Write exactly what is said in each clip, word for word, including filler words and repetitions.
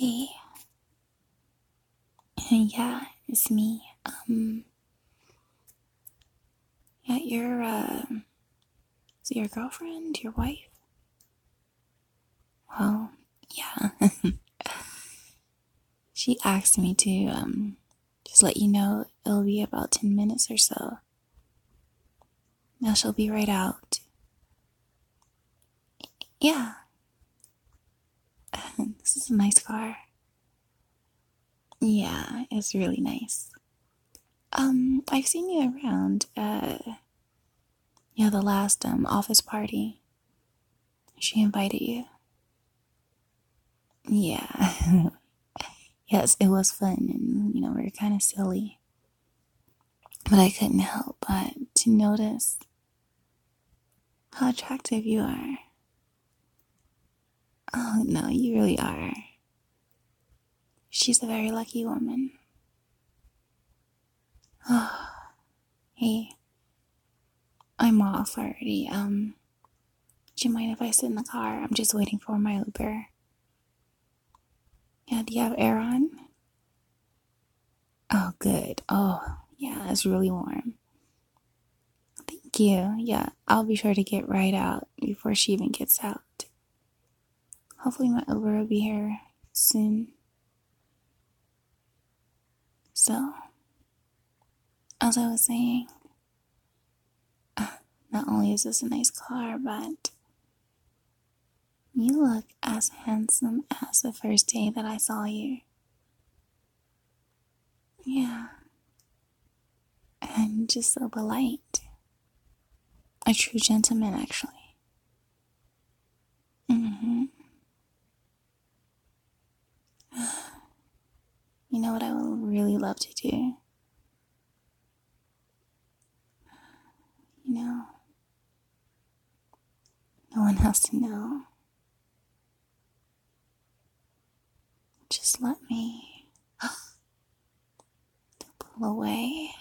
Hey, yeah, it's me. Um, yeah, you're, uh, is it your girlfriend, your wife? Well, yeah. She asked me to, um, just let you know it'll be about ten minutes or so. Now she'll be right out. Yeah. This is a nice car. Yeah, it's really nice. Um, I've seen you around, uh, yeah, the last, um, office party. She invited you. Yeah. Yes, it was fun, and you know, we were kind of silly. But I couldn't help but to notice how attractive you are. Oh, no, you really are. She's a very lucky woman. Oh, hey, I'm off already. Um, do you mind if I sit in the car? I'm just waiting for my Uber. Yeah, do you have air on? Oh, good. Oh, yeah, it's really warm. Thank you. Yeah, I'll be sure to get right out before she even gets out. Hopefully my Uber will be here soon. So, as I was saying, not only is this a nice car, but you look as handsome as the first day that I saw you. Yeah. And just so polite. A true gentleman, actually. Mm-hmm. You know what I would really love to do? You know, no one has to know. Just let me pull away.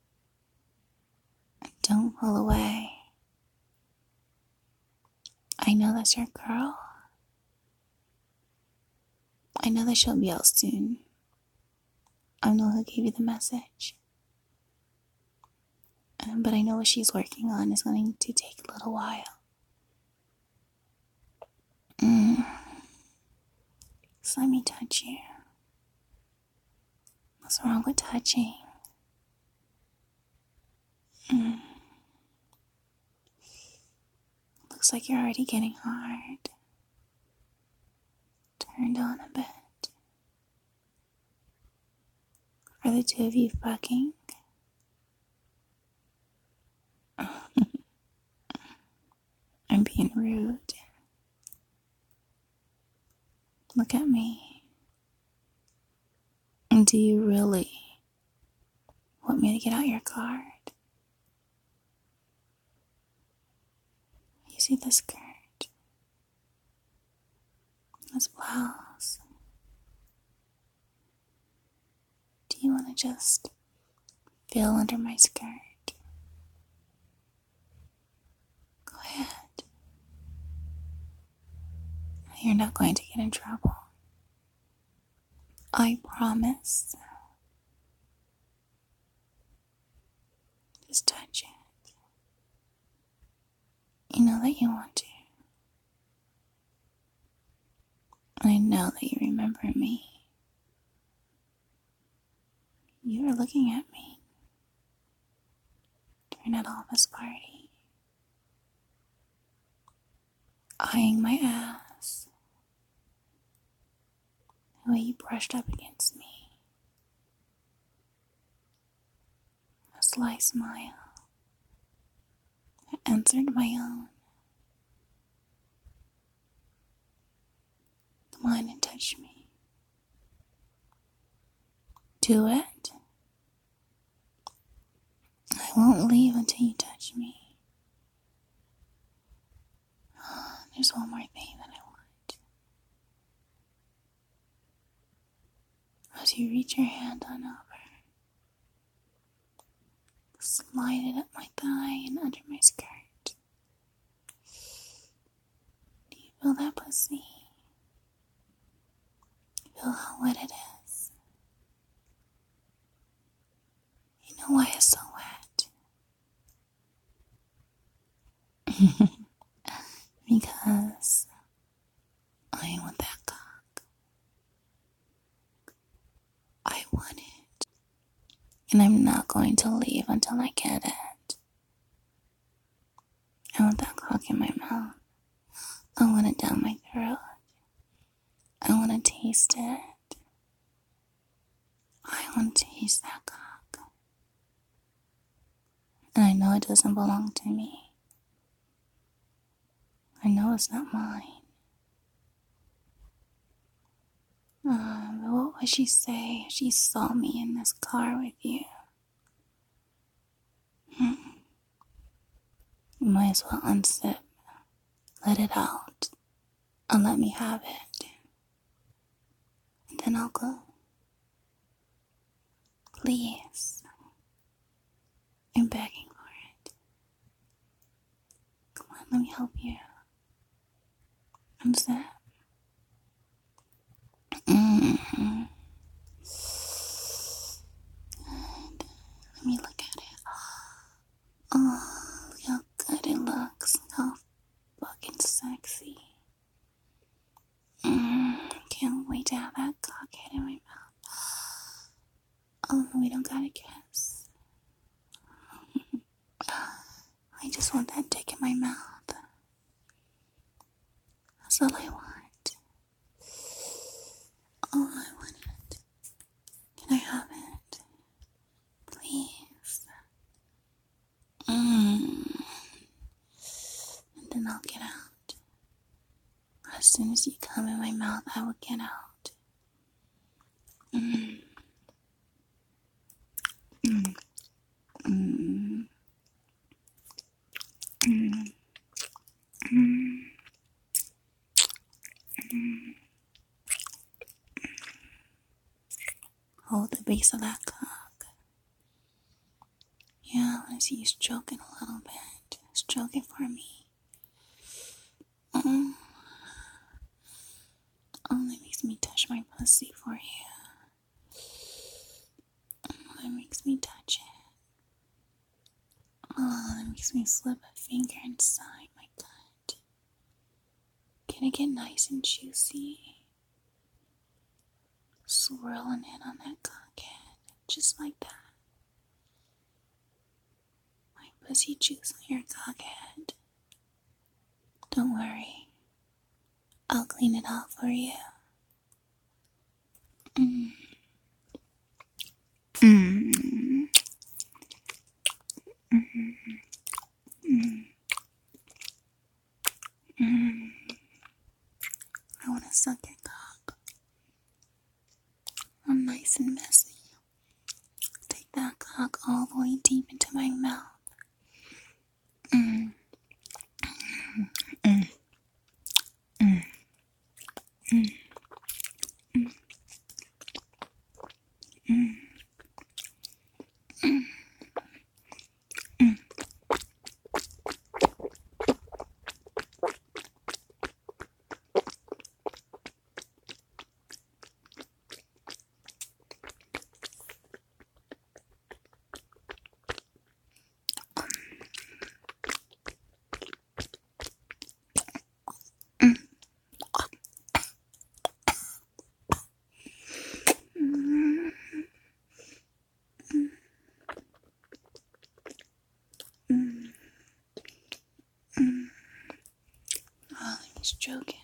Don't pull away. I know that's your girl. I know that she'll be out soon. I know who gave you the message. Um, but I know what she's working on is going to take a little while. Mm. So let me touch you. What's wrong with touching? Mm. Looks like you're already getting hard. Turned on a bit. Are the two of you fucking? I'm being rude. Look at me. Do you really want me to get out your card? You see the skirt? This blouse? Do you want to just feel under my skirt? Go ahead. You're not going to get in trouble. I promise. Just touch it. You know that you want to. I know that you remember me. You were looking at me during that office party, eyeing my ass, the way you brushed up against me. A sly smile that answered my own. Come on and touch me. Do it. I won't leave until you touch me. There's one more thing that I want. As you reach your hand on over, slide it up my thigh and under my skirt. Do you feel that pussy? feel how wet it is? You know why it's so wet? Because I want that cock. I want it. And I'm not going to leave until I get it. I want that cock in my mouth. I want it down my throat. I want to taste it. I want to taste that cock. And I know it doesn't belong to me. I know it's not mine. Uh, but what would she say if she saw me in this car with you? Hmm. You might as well unzip. Let it out. And let me have it. And then I'll go. Please. I'm begging for it. Come on, let me help you. Unzip. Mm-hmm. Good. Let me look at it. Oh, look how good it looks. How fucking sexy. Mm, can't wait to have that cockhead in my mouth. Oh, we don't gotta kiss. I just want that dick in my mouth. That's all I want. Oh, I want it. Can I have it? Please. Mm. And then I'll get out. As soon as you come in my mouth, I will get out. Mm. Mm. Mm. Mm. Mm. Mm. Hold the base of that cock. Yeah, I want to see you stroking a little bit. Stroke it for me. Mm. Oh, that makes me touch my pussy for you. Oh, that makes me touch it. Oh, that makes me slip a finger inside my gut. Can it get nice and juicy? Swirling it on that cockhead. Just like that. My pussy juice on your cockhead. Don't worry. I'll clean it off for you. Mm. Mm. Mm. Mm. Mm. I want to suck your cock. I'm nice and messy. Take that cock all the way deep into my mouth. Mm. Mm. Mm. Mm. Mm. Mm. Mm. Mm. Mm. Mm. Mm. Oh, let me stroke it.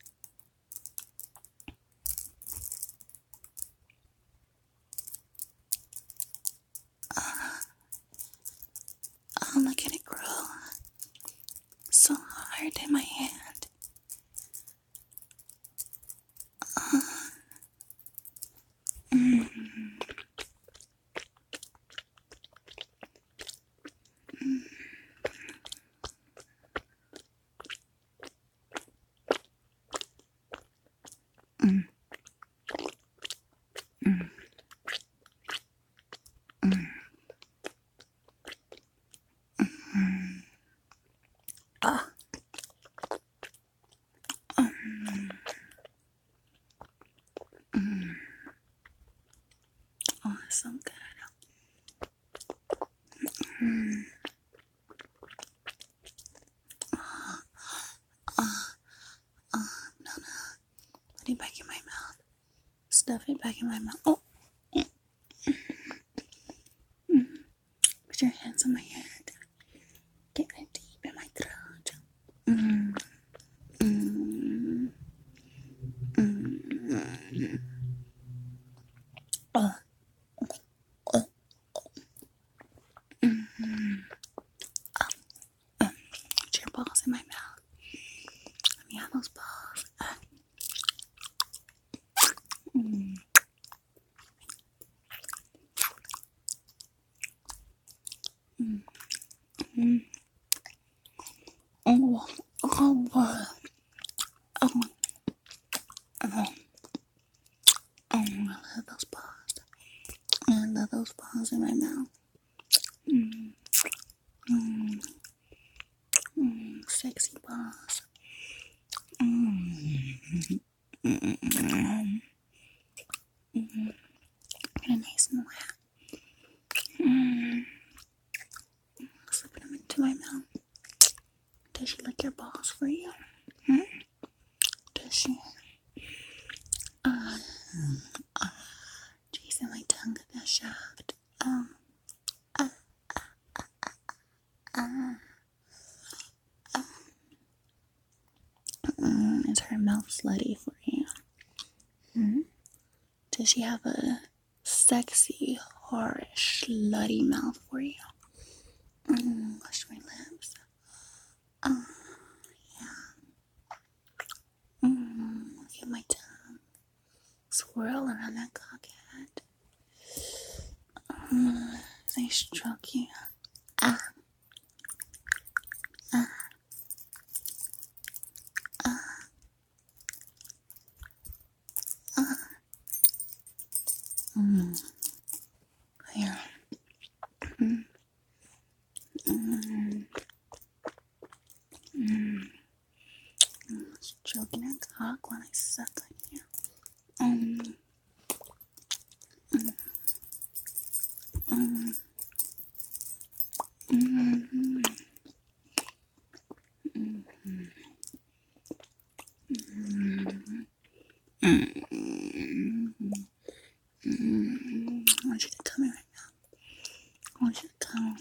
Oh, look at it grow. So hard in my hand. Oh. Mm. Mm. Mm. Mm. Mm. Ah. Mm. Mm. so good. Mm. Uh, uh, no, no. Put it back in my mouth. Stuff it back in my mouth. Oh. Mm. Put your hands on my head. Get it deep in my throat. Mm. Mm. Mm. Oh. Oh. Mm. Oh. Oh. Put your balls in my mouth. Let me have those balls. Uh. Mm. Mm. Mm. Oh. Oh. Oh. Oh. Oh. Oh, I love those balls. I love those balls in my mouth. Mm. Mm. Mm. Sexy balls. Mm. Mm. Mm. Mm. Get it nice and wet. Mm. Slipping them into my mouth. Does she lick your balls for you? Hmm? Does she? Uh, uh, chasing my tongue at that shaft. Um, uh, uh, uh. Mm, is her mouth slutty for you? Hmm? Does she have a sexy, whorish, slutty mouth for you? Mm, wash my lips. Oh, yeah. Mm, look at my tongue. Swirl around that cockhead. Mm, as I stroke you. Ah, ah, ah, ah. Mm, here. Mm, mm, mm. Stroking that cock while I suck on you. Mm, mm, mm, mm, mm, mm. Mm, mm, mm. I want you to come here right now. I want you to come.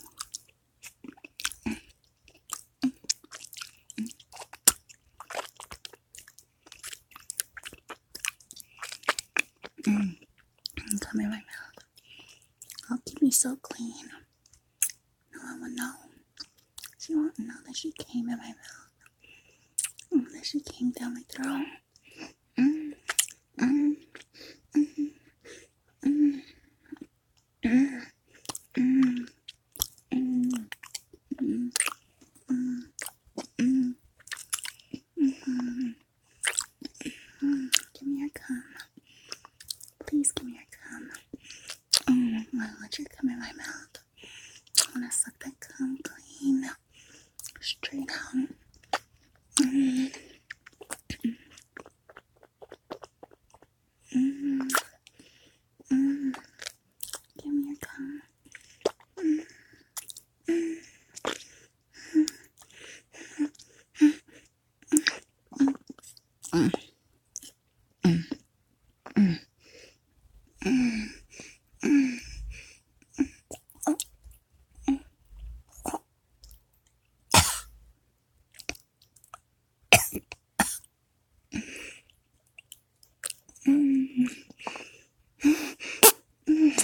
Mm, come in my mouth. I'll keep you so clean. No one will know. She won't know that she came in my mouth. Mm, that she came down my throat. Mm, mm, mm, mm, mm, mm, mm, mm, mm, mm. Mm-hmm. Mm, give me your cum. Please give me your cum. Mm, I'll let you come in my mouth. I want to suck that cum clean. Straight out. Mm, mm, mm. Give me your cum. Mm, mm, mm, mm, mm, mm, mm. Oh, mm, mm.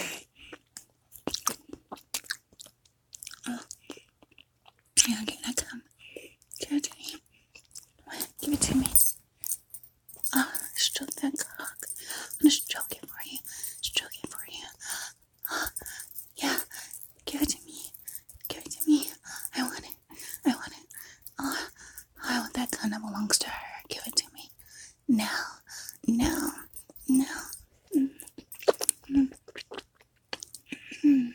Oh, yeah, give me that cum. Give it to me. Give it to me. Oh, stroke that cock. I'm gonna stroke it for you. Stroke it for you. Oh, yeah, give it to me. Give it to me. I want it. I want it. Oh, I want that gun that belongs to her. Give it to me. Now. Now. Now. Mm, mm, mm,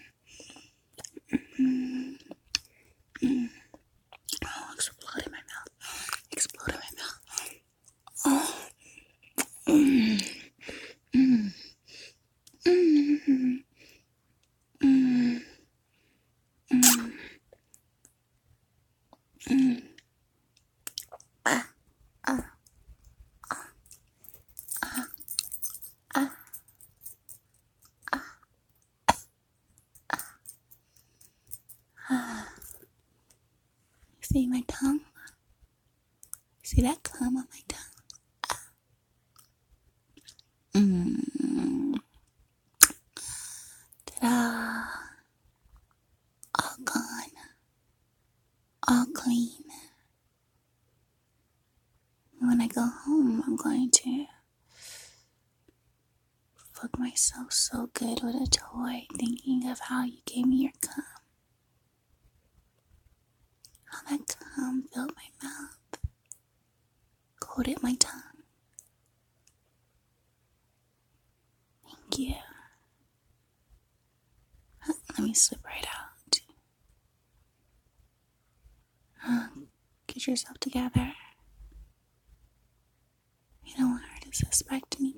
mm, mm. Oh, explode in my mouth. Explode in my mouth. Oh. Mm, mm, mm, Mm. Ta-da! All gone. All clean. When I go home, I'm going to fuck myself so good with a toy, thinking of how you gave me your cum. How that cum filled my mouth, coated my tongue. Thank you. Let me slip right out. Get yourself together. You don't want her to suspect me.